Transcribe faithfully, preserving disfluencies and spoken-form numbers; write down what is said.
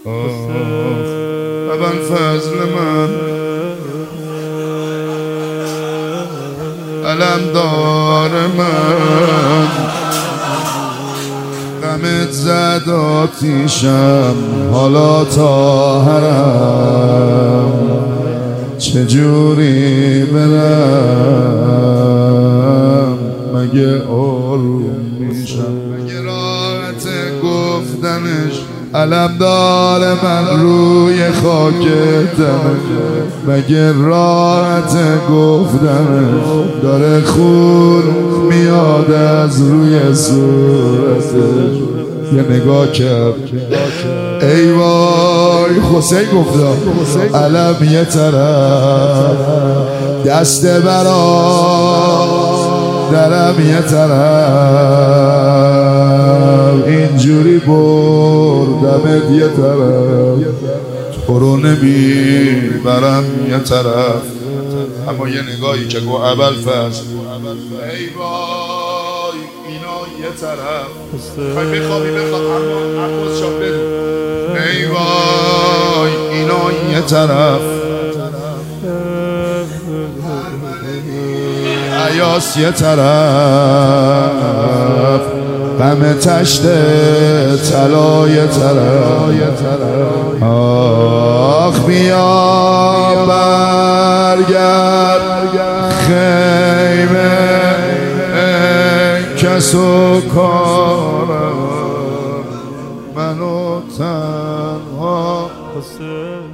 اول فضل من علمدار من غمت زد آتیشم حالا طاهرم چجوری برم مگه آروم میشم مگه راحت گفتنش علمدار من روی خاک دمش مگه راحت گفتنش داره خون میاد از روی صورتش یه نگاه کرد ای وای حسین گفتا علم یه طرف دست برا درم یه طرف اینجوری بردمت یه طرف تو رو نمیبرم یه طرف اما یه نگاهی که گو اول فصل ای وای اینا یه طرف خواهی بخوابی بخواب اما عباس شاب بدون ای وای اینا یه طرف عیاس یه طرف غم تشت طلا یه طرف آخ بیا برگرد خیمه کس و کارم منو تنها